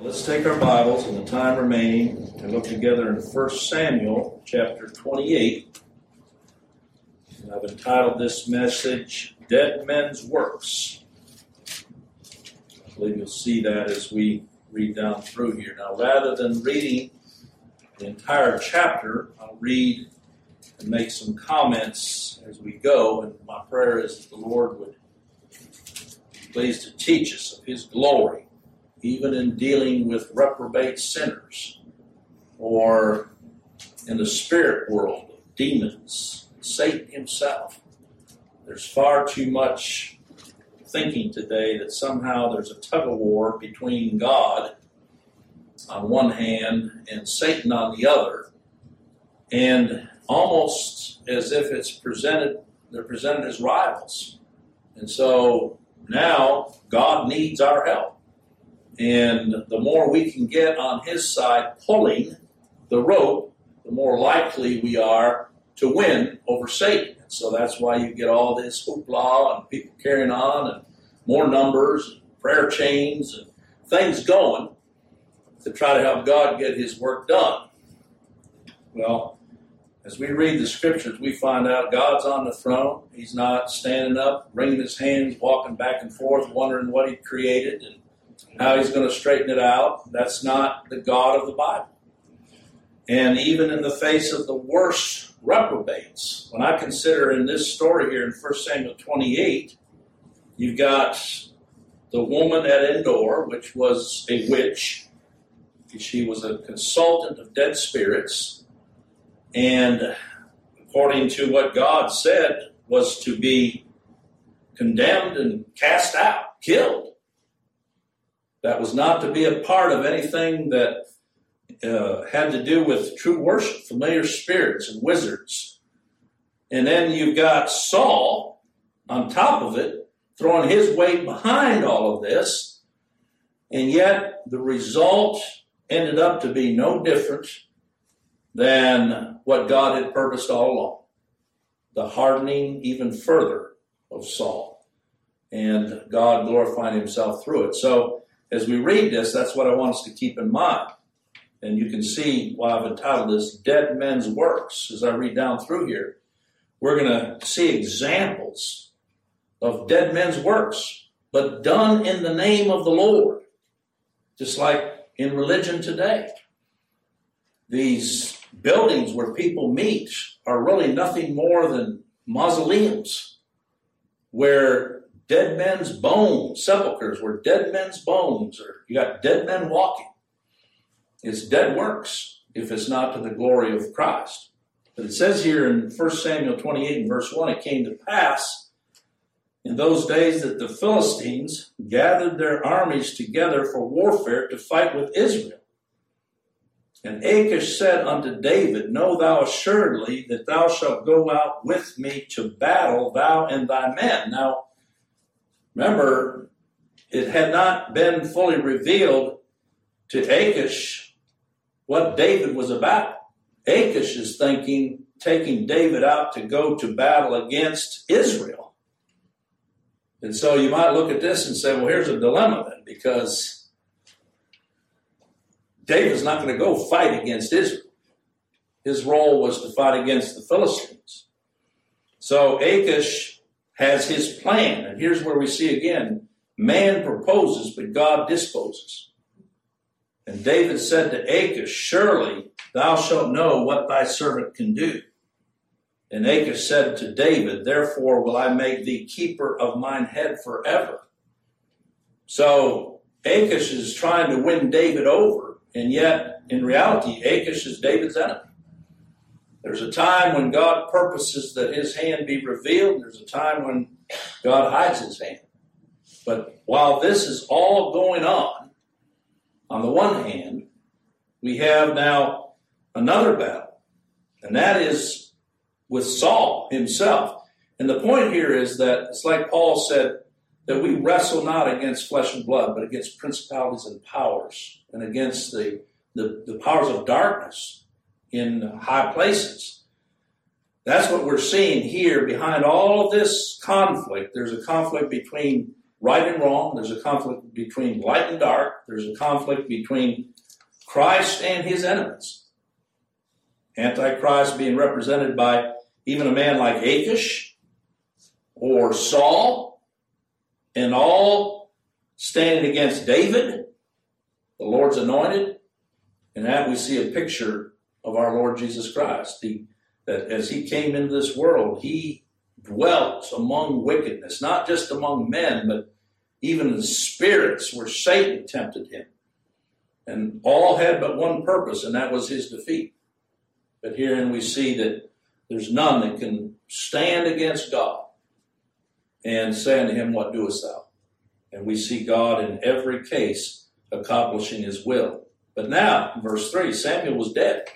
Let's take our Bibles and the time remaining and look together in 1 Samuel chapter 28. And I've entitled this message, Dead Men's Works. I believe you'll see that as we read down through here. Now, rather than reading the entire chapter, I'll read and make some comments as we go. And my prayer is that the Lord would be pleased to teach us of His glory, even in dealing with reprobate sinners, or in the spirit world of demons, Satan himself. There's far too much thinking today that somehow there's a tug-of-war between God on one hand and Satan on the other, and almost as if they're presented as rivals. And so now God needs our help. And the more we can get on His side pulling the rope, the more likely we are to win over Satan. And so that's why you get all this hoopla and people carrying on and more numbers, and prayer chains and things going to try to help God get His work done. Well, as we read the Scriptures, we find out God's on the throne. He's not standing up, wringing His hands, walking back and forth, wondering what He created and how He's going to straighten it out. That's not the God of the Bible. And even in the face of the worst reprobates, when I consider in this story here in 1 Samuel 28, you've got the woman at Endor, which was a witch. She was a consultant of dead spirits, and according to what God said, was to be condemned and cast out, killed. That was not to be a part of anything that had to do with true worship, familiar spirits and wizards. And then you've got Saul on top of it, throwing his weight behind all of this. And yet the result ended up to be no different than what God had purposed all along. The hardening even further of Saul. And God glorifying Himself through it. So as we read this, that's what I want us to keep in mind. And you can see why I've entitled this Dead Men's Works. As I read down through here, we're going to see examples of dead men's works, but done in the name of the Lord. Just like in religion today. These buildings where people meet are really nothing more than mausoleums, where dead men's bones, sepulchres where dead men's bones, or you got dead men walking. It's dead works if it's not to the glory of Christ. But it says here in 1 Samuel 28 and verse 1, it came to pass in those days that the Philistines gathered their armies together for warfare to fight with Israel. And Achish said unto David, Know thou assuredly that thou shalt go out with me to battle, thou and thy men. Now, remember, it had not been fully revealed to Achish what David was about. Achish is thinking, taking David out to go to battle against Israel. And so you might look at this and say, well, here's a dilemma then, because David's not going to go fight against Israel. His role was to fight against the Philistines. So Achish has his plan. And here's where we see again, man proposes, but God disposes. And David said to Achish, Surely thou shalt know what thy servant can do. And Achish said to David, Therefore will I make thee keeper of mine head forever. So Achish is trying to win David over, and yet in reality, Achish is David's enemy. There's a time when God purposes that His hand be revealed. There's a time when God hides His hand. But while this is all going on the one hand, we have now another battle, and that is with Saul himself. And the point here is that it's like Paul said, that we wrestle not against flesh and blood, but against principalities and powers, and against the powers of darkness in high places. That's what we're seeing here behind all of this conflict. There's a conflict between right and wrong. There's a conflict between light and dark. There's a conflict between Christ and his enemies. Antichrist being represented by even a man like Achish or Saul, and all standing against David, the Lord's anointed. And that we see a picture of our Lord Jesus Christ. That as he came into this world, he dwelt among wickedness, not just among men, but even in spirits where Satan tempted him. And all had but one purpose, and that was his defeat. But herein we see that there's none that can stand against God and say unto him, what doest thou? And we see God in every case accomplishing his will. But now, verse 3, Samuel was dead.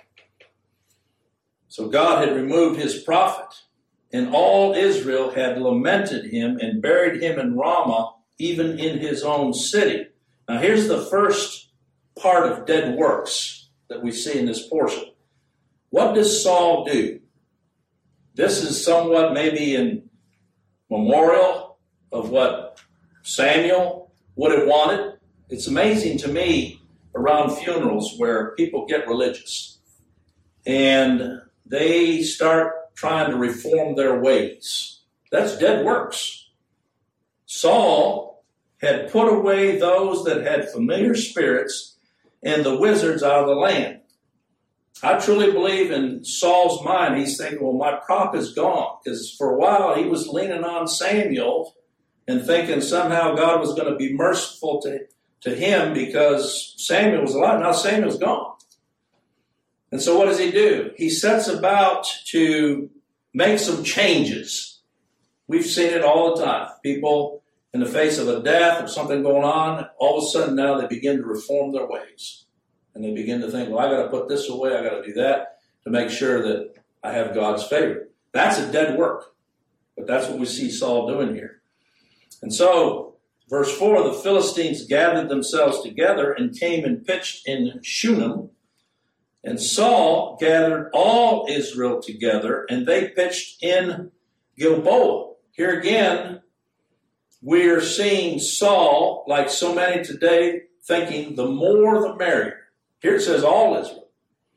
So God had removed his prophet, and all Israel had lamented him and buried him in Ramah, even in his own city. Now here's the first part of dead works that we see in this portion. What does Saul do? This is somewhat maybe in memorial of what Samuel would have wanted. It's amazing to me around funerals where people get religious and they start trying to reform their ways. That's dead works. Saul had put away those that had familiar spirits and the wizards out of the land. I truly believe in Saul's mind, he's thinking, well, my prop is gone. Because for a while he was leaning on Samuel and thinking somehow God was going to be merciful to him because Samuel was alive. Now Samuel's gone. And so what does he do? He sets about to make some changes. We've seen it all the time. People, in the face of a death or something going on, all of a sudden now they begin to reform their ways. And they begin to think, well, I got to put this away, I got to do that to make sure that I have God's favor. That's a dead work. But that's what we see Saul doing here. And so, verse 4, the Philistines gathered themselves together and came and pitched in Shunem. And Saul gathered all Israel together, and they pitched in Gilboa. Here again, we're seeing Saul, like so many today, thinking the more the merrier. Here it says all Israel.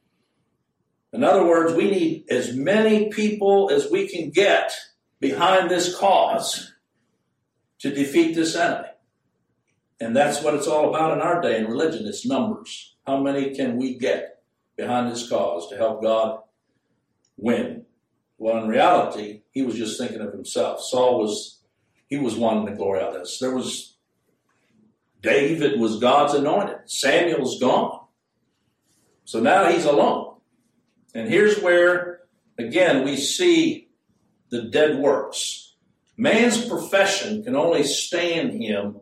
In other words, we need as many people as we can get behind this cause to defeat this enemy. And that's what it's all about in our day in religion. It's numbers. How many can we get behind this cause to help God win? Well, in reality, he was just thinking of himself. Saul was wanting the glory out of this. David was God's anointed. Samuel's gone. So now he's alone. And here's where, again, we see the dead works. Man's profession can only stand him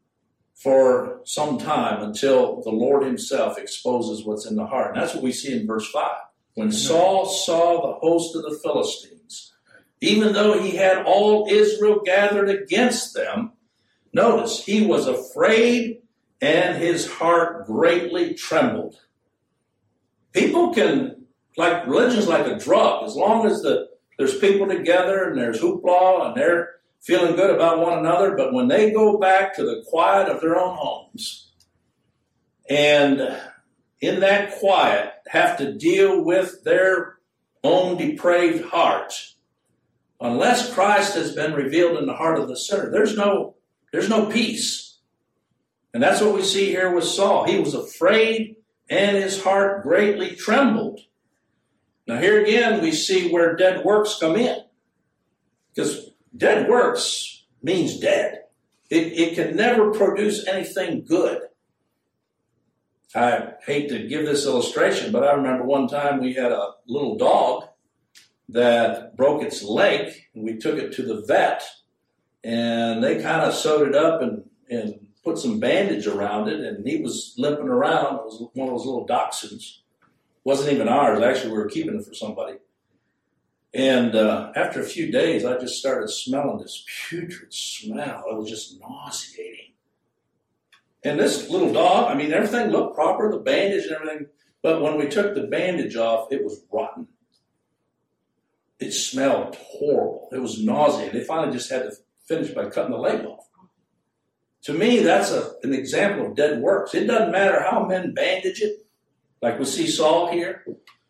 for some time until the Lord himself exposes what's in the heart. And that's what we see in verse 5. When Saul saw the host of the Philistines, even though he had all Israel gathered against them, notice, he was afraid and his heart greatly trembled. People can, like religion's like a drug, as long as there's people together and there's hoopla and they're feeling good about one another, but when they go back to the quiet of their own homes and in that quiet have to deal with their own depraved heart, unless Christ has been revealed in the heart of the sinner, there's no peace. And that's what we see here with Saul. He was afraid and his heart greatly trembled. Now here again we see where dead works come in. Because dead works means dead. It can never produce anything good. I hate to give this illustration, but I remember one time we had a little dog that broke its leg, and we took it to the vet, and they kind of sewed it up and put some bandage around it, and he was limping around. It was one of those little dachshunds. Wasn't even ours. Actually, we were keeping it for somebody. And after a few days, I just started smelling this putrid smell. It was just nauseating. And this little dog, I mean, everything looked proper, the bandage and everything. But when we took the bandage off, it was rotten. It smelled horrible. It was nauseating. They finally just had to finish by cutting the leg off. To me, that's an example of dead works. It doesn't matter how men bandage it, like we see Saul here.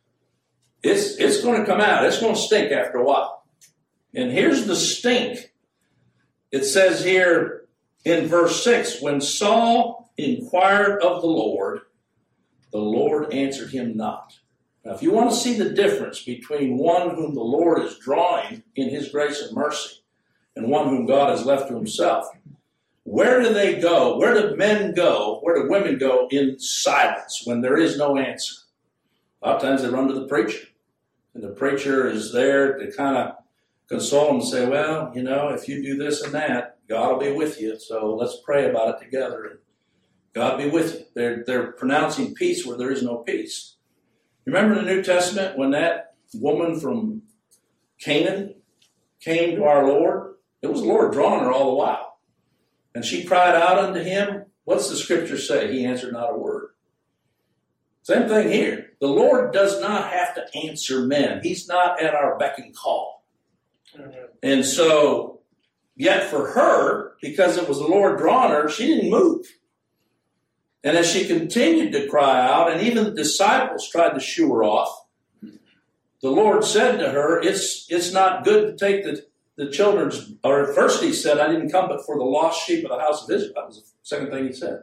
It's going to come out. It's going to stink after a while. And here's the stink. It says here in verse 6, when Saul inquired of the Lord answered him not. Now, if you want to see the difference between one whom the Lord is drawing in his grace and mercy and one whom God has left to himself, where do they go? Where do men go? Where do women go in silence when there is no answer? A lot of times they run to the preacher. And the preacher is there to kind of console them and say, well, if you do this and that, God will be with you. So let's pray about it together. And God be with you. They're pronouncing peace where there is no peace. Remember in the New Testament when that woman from Canaan came to our Lord? It was the Lord drawing her all the while. And she cried out unto him. What's the scripture say? He answered not a word. Same thing here. The Lord does not have to answer men. He's not at our beck and call. And so, yet for her, because it was the Lord drawing her, she didn't move. And as she continued to cry out, and even the disciples tried to shoo her off, the Lord said to her, it's not good to take the children's, or at first he said, I didn't come but for the lost sheep of the house of Israel. That was the second thing he said.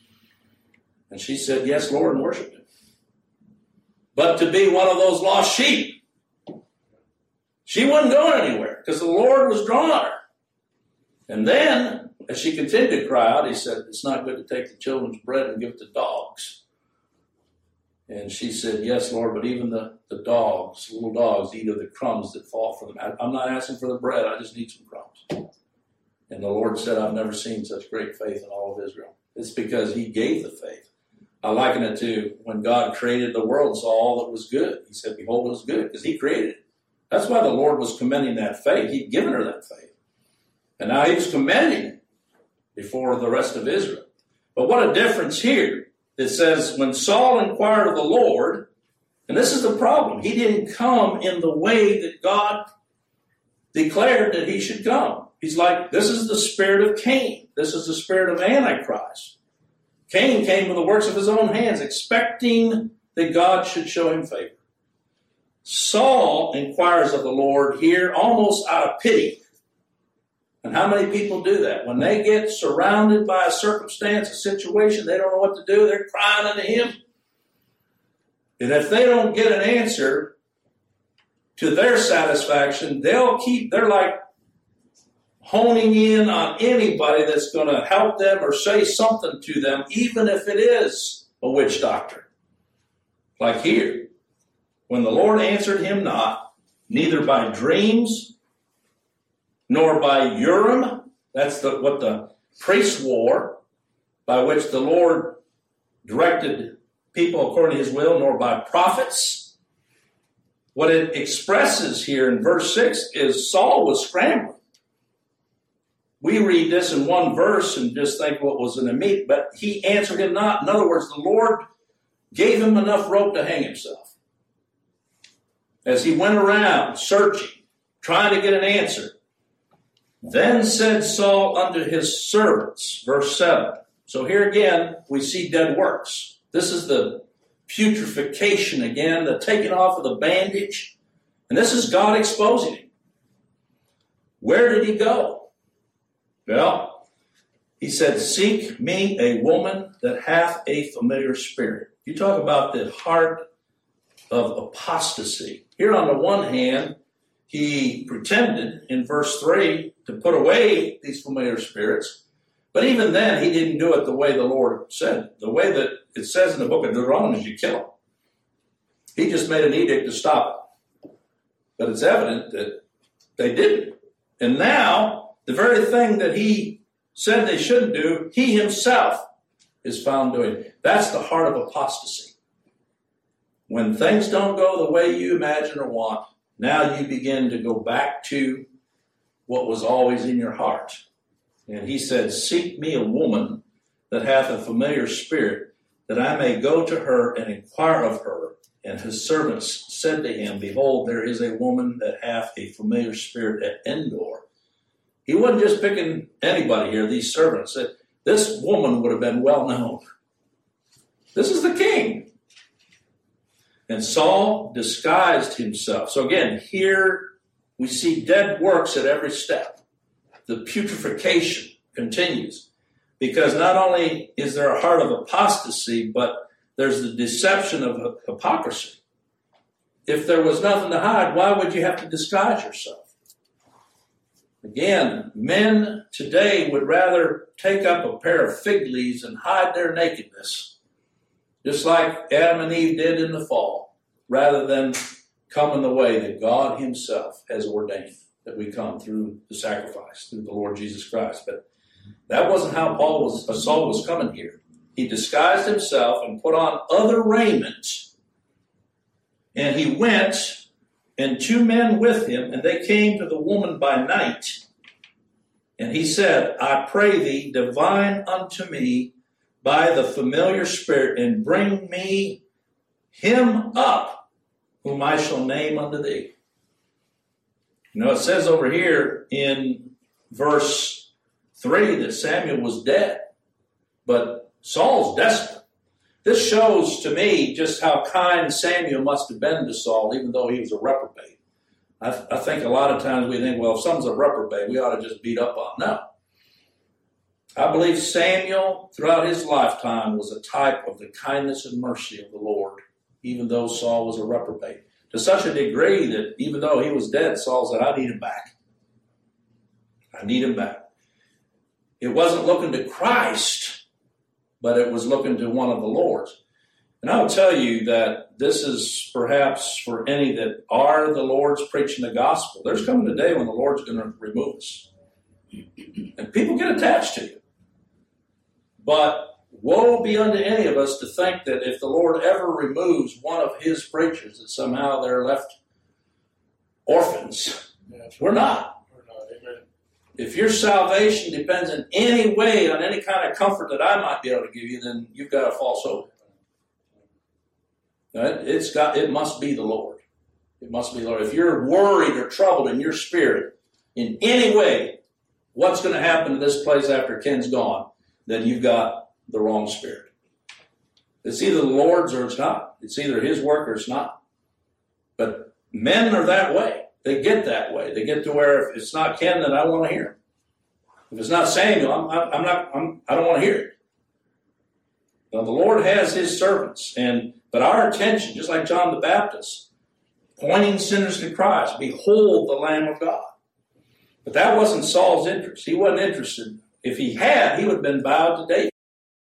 And she said, yes, Lord, and worshiped him. But to be one of those lost sheep, she wasn't going anywhere because the Lord was drawing her. And then, as she continued to cry out, he said, it's not good to take the children's bread and give it to dogs. And she said, yes, Lord, but even the dogs, little dogs, eat of the crumbs that fall from them. I'm not asking for the bread, I just need some crumbs. And the Lord said, I've never seen such great faith in all of Israel. It's because he gave the faith. I liken it to when God created the world and saw all that was good. He said, behold, it was good, because he created it. That's why the Lord was commending that faith. He'd given her that faith. And now he was commending it before the rest of Israel. But what a difference here. It says, when Saul inquired of the Lord, and this is the problem, he didn't come in the way that God declared that he should come. He's like, this is the spirit of Cain. This is the spirit of Antichrist. Cain came with the works of his own hands, expecting that God should show him favor. Saul inquires of the Lord here almost out of pity. And how many people do that? When they get surrounded by a circumstance, a situation, they don't know what to do, they're crying unto him. And if they don't get an answer to their satisfaction, they're like honing in on anybody that's going to help them or say something to them, even if it is a witch doctor. Like here, when the Lord answered him not, neither by dreams, nor by Urim, that's what the priests wore, by which the Lord directed people according to his will, nor by prophets. What it expresses here in verse 6 is Saul was scrambling. We read this in one verse and just think what was in the meat, but he answered him not. In other words, the Lord gave him enough rope to hang himself. As he went around searching, trying to get an answer. Then said Saul unto his servants, verse 7. So here again, we see dead works. This is the putrefaction again, the taking off of the bandage. And this is God exposing him. Where did he go? Well, he said, seek me a woman that hath a familiar spirit. You talk about the heart of apostasy. Here on the one hand, he pretended in verse 3 to put away these familiar spirits. But even then, he didn't do it the way the Lord said. The way that it says in the book of Deuteronomy is you kill them. He just made an edict to stop it. But it's evident that they didn't. And now, the very thing that he said they shouldn't do, he himself is found doing. That's the heart of apostasy. When things don't go the way you imagine or want, now you begin to go back to what was always in your heart. And he said, seek me a woman that hath a familiar spirit, that I may go to her and inquire of her. And his servants said to him, behold, there is a woman that hath a familiar spirit at Endor. He wasn't just picking anybody here. These servants said, this woman would have been well known. This is the king. And Saul disguised himself. So again, here we see dead works at every step. The putrefaction continues. Because not only is there a heart of apostasy, but there's the deception of hypocrisy. If there was nothing to hide, why would you have to disguise yourself? Again, men today would rather take up a pair of fig leaves and hide their nakedness, just like Adam and Eve did in the fall, rather than come in the way that God himself has ordained that we come through the sacrifice, through the Lord Jesus Christ. But that wasn't how Saul was coming here. He disguised himself and put on other raiment, and he went, and 2 men with him, and they came to the woman by night. And he said, I pray thee, divine unto me by the familiar spirit, and bring me him up, whom I shall name unto thee. You know, it says over here in verse 3 that Samuel was dead, but Saul's desperate. This shows to me just how kind Samuel must have been to Saul, even though he was a reprobate. I think a lot of times we think, well, if someone's a reprobate, we ought to just beat up on him. No. I believe Samuel, throughout his lifetime, was a type of the kindness and mercy of the Lord, even though Saul was a reprobate. To such a degree that even though he was dead, Saul said, I need him back. I need him back. It wasn't looking to Christ, but it was looking to one of the Lord's. And I will tell you that this is perhaps for any that are the Lord's preaching the gospel. There's coming a day when the Lord's going to remove us. And people get attached to you. But woe be unto any of us to think that if the Lord ever removes one of his preachers, that somehow they're left orphans. We're not. Amen. If your salvation depends in any way on any kind of comfort that I might be able to give you, then you've got a false hope. It must be the Lord. It must be the Lord. If you're worried or troubled in your spirit in any way, what's going to happen to this place after Ken's gone, then you've got the wrong spirit. It's either the Lord's or it's not. It's either his work or it's not. But men are that way. They get that way. They get to where if it's not Ken, then I want to hear him. If it's not Samuel, I don't want to hear it. Now, the Lord has his servants, but our attention, just like John the Baptist, pointing sinners to Christ, behold the Lamb of God. But that wasn't Saul's interest. He wasn't interested. If he had, he would have been bowed to David.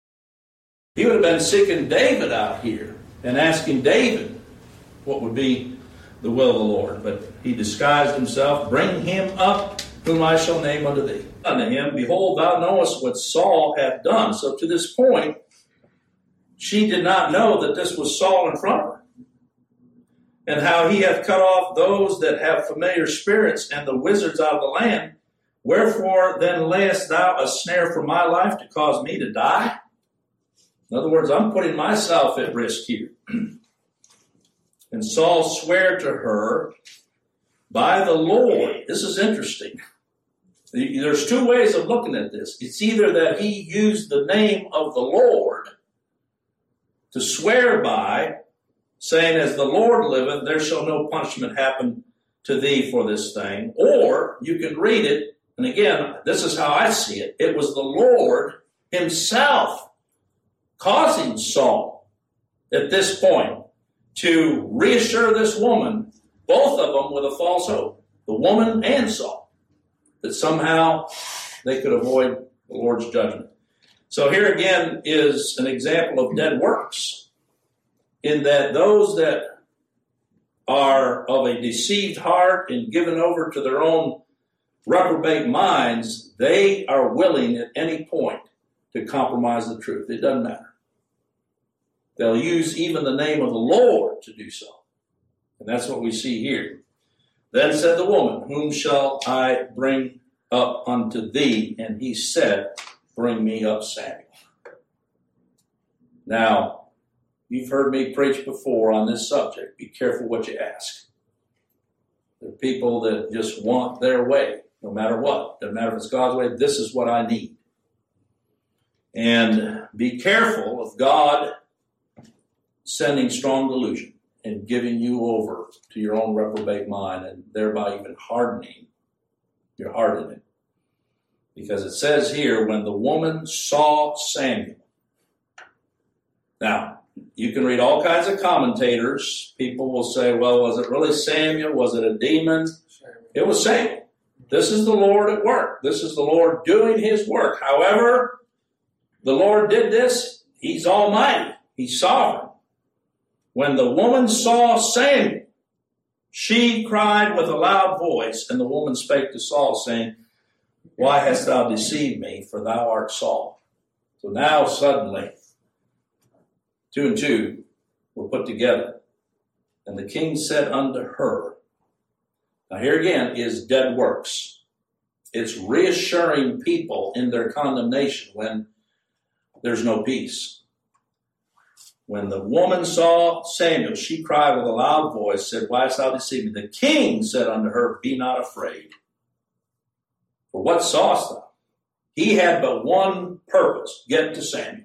He would have been seeking David out here and asking David what would be the will of the Lord. But he disguised himself, bring him up, whom I shall name unto thee. Unto him, behold, thou knowest what Saul hath done. So to this point, she did not know that this was Saul in front of her, and how he hath cut off those that have familiar spirits and the wizards out of the land. Wherefore then layest thou a snare for my life to cause me to die? In other words, I'm putting myself at risk here. And Saul sware to her by the Lord. This is interesting. There's 2 ways of looking at this. It's either that he used the name of the Lord to swear by, saying, as the Lord liveth, there shall no punishment happen to thee for this thing. Or you can read it, and again, this is how I see it. It was the Lord himself causing Saul at this point to reassure this woman, both of them with a false hope, the woman and Saul, that somehow they could avoid the Lord's judgment. So here again is an example of dead works, in that those that are of a deceived heart and given over to their own reprobate minds, they are willing at any point to compromise the truth. It doesn't matter. They'll use even the name of the Lord to do so. And that's what we see here. Then said the woman, whom shall I bring up unto thee? And he said, bring me up Samuel. Now, you've heard me preach before on this subject. Be careful what you ask. There are people that just want their way, no matter what. Doesn't matter if it's God's way. This is what I need. And be careful of God sending strong delusion and giving you over to your own reprobate mind and thereby even hardening your heart in it. Because it says here, when the woman saw Samuel. Now, you can read all kinds of commentators. People will say, well, was it really Samuel? Was it a demon? It was Samuel. This is the Lord at work. This is the Lord doing his work. However, the Lord did this. He's almighty. He's sovereign. When the woman saw Samuel, she cried with a loud voice, and the woman spake to Saul, saying, why hast thou deceived me? For thou art Saul. So now suddenly, 2 and 2 were put together. And the king said unto her, now here again is dead works. It's reassuring people in their condemnation when there's no peace. When the woman saw Samuel, she cried with a loud voice, said, why hast thou deceived me? The king said unto her, be not afraid. For what sawest thou? He had but one purpose, get to Samuel.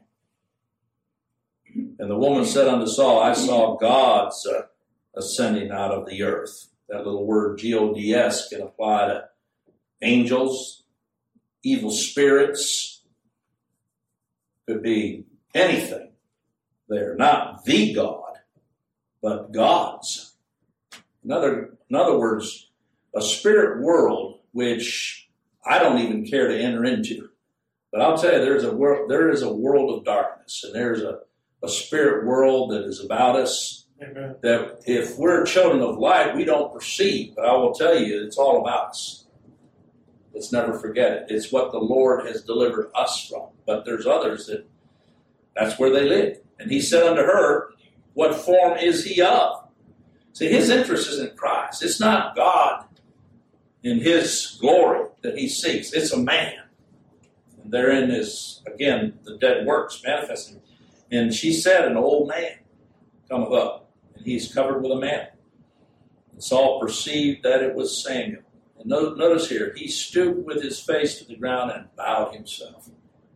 And the woman said unto Saul, I saw gods ascending out of the earth. That little word G-O-D-S can apply to angels, evil spirits. Could be anything. They're not the God, but gods. In other words, a spirit world which I don't even care to enter into. But I'll tell you, there is a world of darkness, and there's a spirit world that is about us. Amen. That if we're children of light, we don't perceive. But I will tell you, it's all about us. Let's never forget it. It's what the Lord has delivered us from. But there's others that's where they live. And he said unto her, what form is he of? See, his interest is in Christ. It's not God in his glory that he seeks. It's a man. And therein is, again, the dead works manifesting. And she said, an old man cometh up, and he's covered with a mantle. And Saul perceived that it was Samuel. And notice here, he stooped with his face to the ground and bowed himself.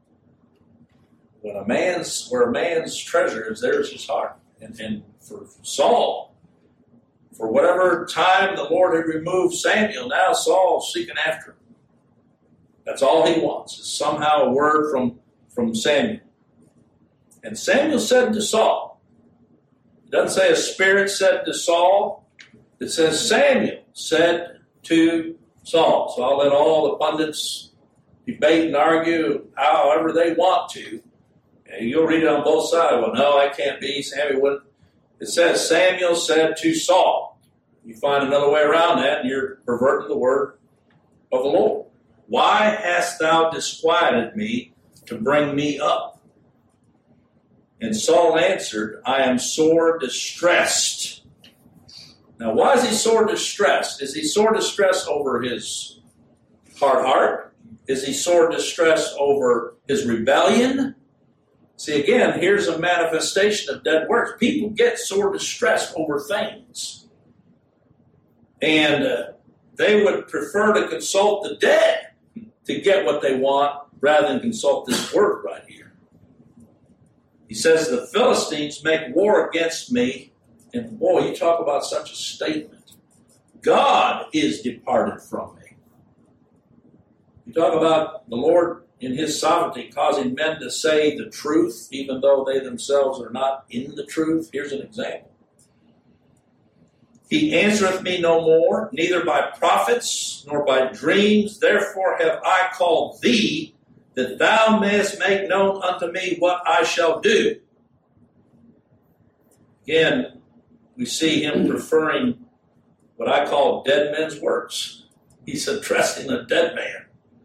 Where a man's treasure is, there's his heart. And for Saul, for whatever time the Lord had removed Samuel, now Saul's seeking after him. That's all he wants, is somehow a word from Samuel. And Samuel said to Saul, it doesn't say a spirit said to Saul, it says Samuel said to Saul. So I'll let all the pundits debate and argue however they want to. And you'll read it on both sides. Well, no, that can't be. Samuel wouldn't. It says Samuel said to Saul. You find another way around that, and you're perverting the word of the Lord. Why hast thou disquieted me to bring me up? And Saul answered, I am sore distressed. Now, why is he sore distressed? Is he sore distressed over his hard heart? Is he sore distressed over his rebellion? See, again, here's a manifestation of dead works. People get sore distressed over things. And they would prefer to consult the dead to get what they want rather than consult this word right here. He says, the Philistines make war against me. And boy, you talk about such a statement. God is departed from me. You talk about the Lord in his sovereignty causing men to say the truth, even though they themselves are not in the truth. Here's an example. He answereth me no more, neither by prophets nor by dreams. Therefore have I called thee, that thou mayest make known unto me what I shall do. Again, we see him preferring what I call dead men's works. He's addressing a dead man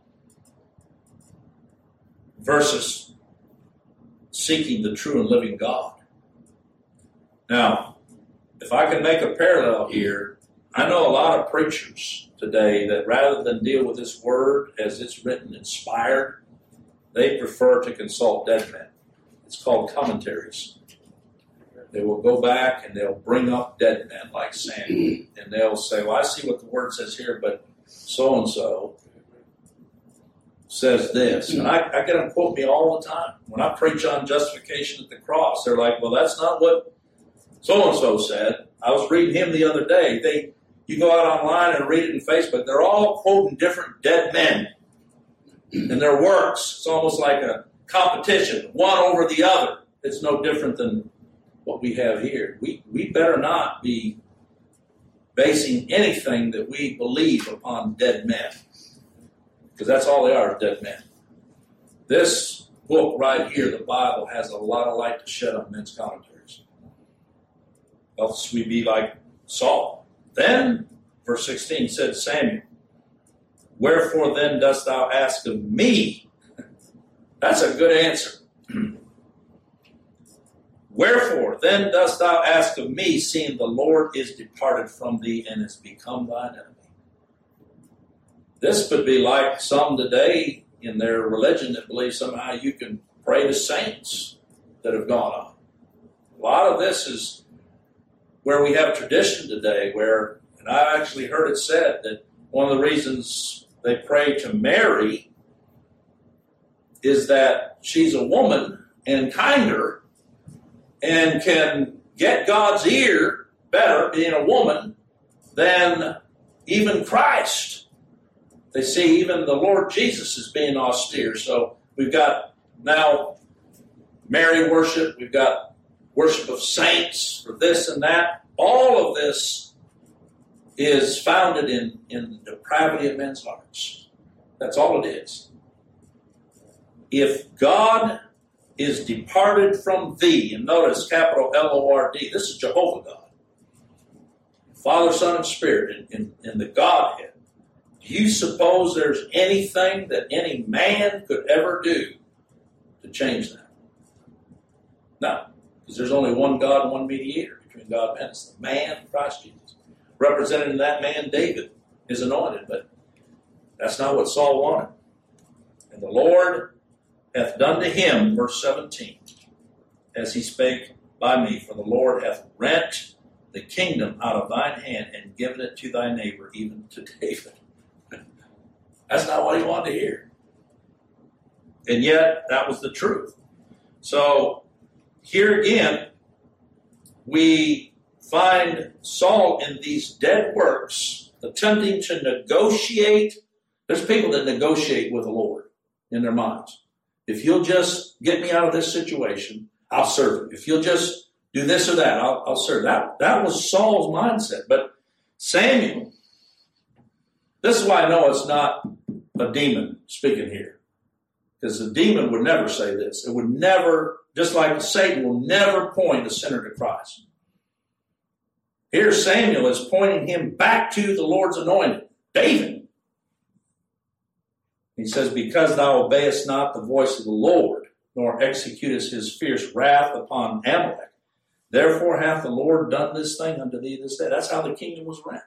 versus seeking the true and living God. Now, if I can make a parallel here, I know a lot of preachers today that rather than deal with this word as it's written, inspired, they prefer to consult dead men. It's called commentaries. They will go back and they'll bring up dead men like Samuel, and they'll say, well, I see what the word says here, but so-and-so says this, and I get them quote me all the time. When I preach on justification at the cross, they're like, well, that's not what so-and-so said. I was reading him the other day. You go out online and read it in Facebook, they're all quoting different dead men and their works. It's almost like a competition, one over the other. It's no different than what we have here. We better not be basing anything that we believe upon dead men, because that's all they are, dead men. This book right here, the Bible, has a lot of light to shed on men's commentaries. Else we be like Saul. Then, verse 16 said, Samuel, wherefore then dost thou ask of me? That's a good answer. Wherefore then dost thou ask of me, seeing the Lord is departed from thee and is become thine enemy? This could be like some today in their religion that believe somehow you can pray to saints that have gone on. A lot of this is where we have tradition today where, and I actually heard it said that one of the reasons they pray to Mary is that she's a woman and kinder and can get God's ear better being a woman than even Christ. They see even the Lord Jesus as being austere. So we've got now Mary worship, we've got worship of saints for this and that. All of this is founded in the depravity of men's hearts. That's all it is. If God is departed from thee, and notice capital L-O-R-D, this is Jehovah God. Father, Son, and Spirit in the Godhead. Do you suppose there's anything that any man could ever do to change that? No, because there's only one God and one mediator between God and man. It's the man, Christ Jesus. Represented in that man, David, is anointed, but that's not what Saul wanted. And the Lord hath done to him, verse 17, as he spake by me, for the Lord hath rent the kingdom out of thine hand and given it to thy neighbor, even to David. That's not what he wanted to hear. And yet, that was the truth. So, here again, we find Saul in these dead works, attempting to negotiate. There's people that negotiate with the Lord in their minds. If you'll just get me out of this situation, I'll serve you. If you'll just do this or that, I'll serve. That was Saul's mindset. But Samuel, this is why I know it's not a demon speaking here. Because the demon would never say this. It would never, just like Satan will never point a sinner to Christ. Here Samuel is pointing him back to the Lord's anointed, David. He says, because thou obeyest not the voice of the Lord, nor executest his fierce wrath upon Amalek, therefore hath the Lord done this thing unto thee this day. That's how the kingdom was rent.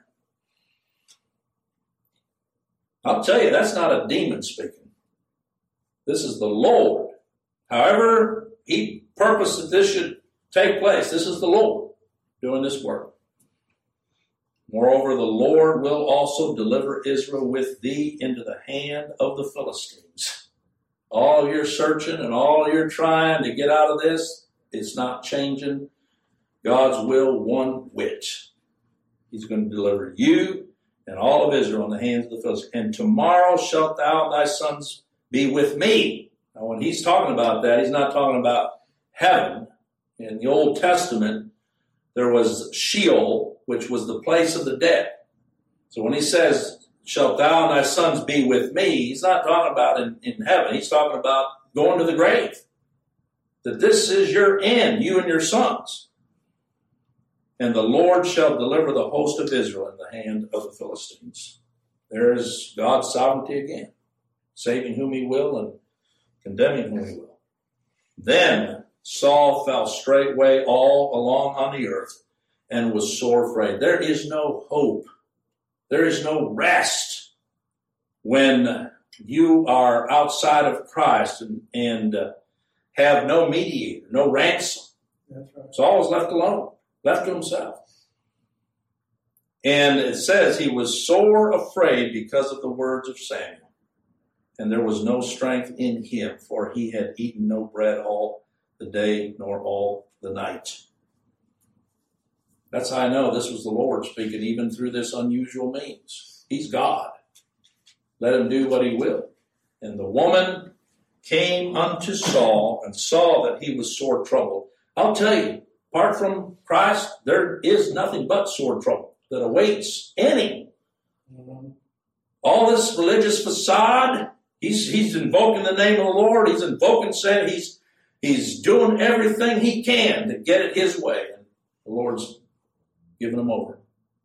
I'll tell you, that's not a demon speaking. This is the Lord. However he purposed that this should take place, this is the Lord doing this work. Moreover, the Lord will also deliver Israel with thee into the hand of the Philistines. All your searching and all your trying to get out of this, it's not changing God's will one whit. He's going to deliver you and all of Israel in the hands of the Philistines. And tomorrow shalt thou and thy sons be with me. Now, when he's talking about that, he's not talking about heaven. In the Old Testament, there was Sheol, which was the place of the dead. So when he says, shalt thou and thy sons be with me, he's not talking about in heaven. He's talking about going to the grave. That this is your end, you and your sons. And the Lord shall deliver the host of Israel in the hand of the Philistines. There is God's sovereignty again, saving whom he will and condemning whom he will. Then Saul fell straightway all along on the earth and was sore afraid. There is no hope. There is no rest when you are outside of Christ and have no mediator, no ransom. That's right. Saul was left alone, left to himself. And it says he was sore afraid because of the words of Samuel. and there was no strength in him, for he had eaten no bread all the day nor all the night. That's how I know this was the Lord speaking, even through this unusual means. He's God. Let him do what he will. And the woman came unto Saul and saw that he was sore troubled. I'll tell you, apart from Christ, there is nothing but sore trouble that awaits any. All this religious facade, he's invoking the name of the Lord. He's invoking, saying he's doing everything he can to get it his way. And the Lord's giving him over.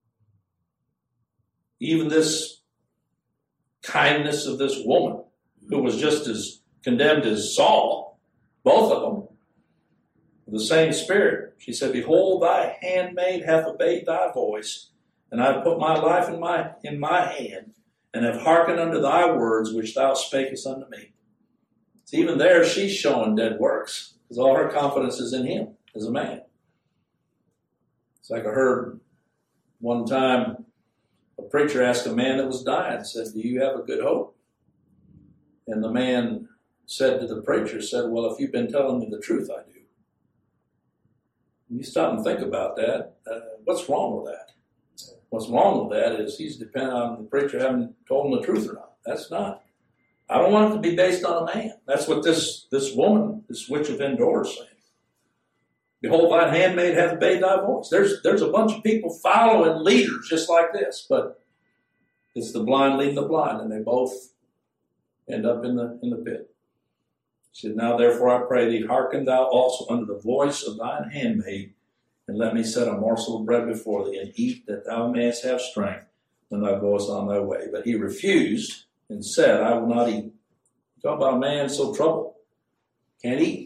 Even this kindness of this woman, who was just as condemned as Saul, both of them, the same spirit. She said, behold, thy handmaid hath obeyed thy voice, and I have put my life in my hand, and have hearkened unto thy words which thou spakest unto me. So even there, she's showing dead works, because all her confidence is in him as a man. It's like I heard one time a preacher asked a man that was dying, said, do you have a good hope? And the man said to the preacher, said, well, if you've been telling me the truth, I do. And you stop and think about that. What's wrong with that? What's wrong with that is he's dependent on the preacher having told him the truth or not. That's not. I don't want it to be based on a man. That's what this woman, this witch of Endor, is saying. Behold, thine handmaid hath obeyed thy voice. There's a bunch of people following leaders just like this, but it's the blind leading the blind, and they both end up in the pit. She said, now therefore I pray thee, hearken thou also unto the voice of thine handmaid, and let me set a morsel of bread before thee, and eat, that thou mayest have strength when thou goest on thy way. But he refused and said, I will not eat. Talk about a man so troubled. Can't eat.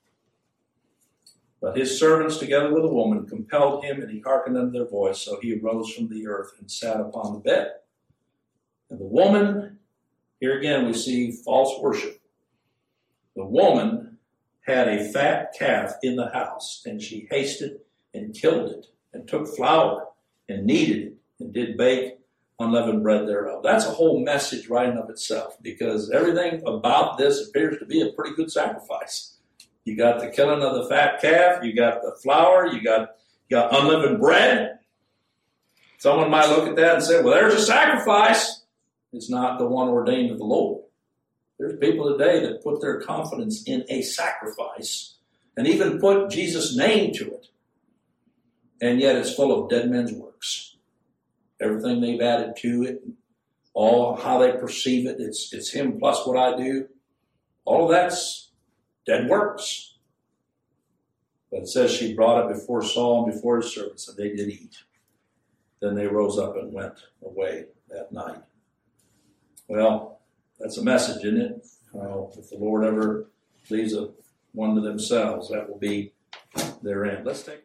But his servants, together with a woman, compelled him, and he hearkened unto their voice. So he arose from the earth and sat upon the bed. And the woman, here again we see false worship. The woman had a fat calf in the house, and she hasted and killed it, and took flour and kneaded it, and did bake unleavened bread thereof. That's a whole message right in of itself, because everything about this appears to be a pretty good sacrifice. You got the killing of the fat calf, you got the flour, you got unleavened bread. Someone might look at that and say, well, there's a sacrifice. It's not the one ordained of the Lord. There's people today that put their confidence in a sacrifice and even put Jesus' name to it. And yet it's full of dead men's works. Everything they've added to it, all how they perceive it, it's him plus what I do. All of that's dead works. But it says she brought it before Saul and before his servants, and they did eat. Then they rose up and went away that night. Well, that's a message, isn't it? If the Lord ever leaves one to themselves, that will be their end. Let's take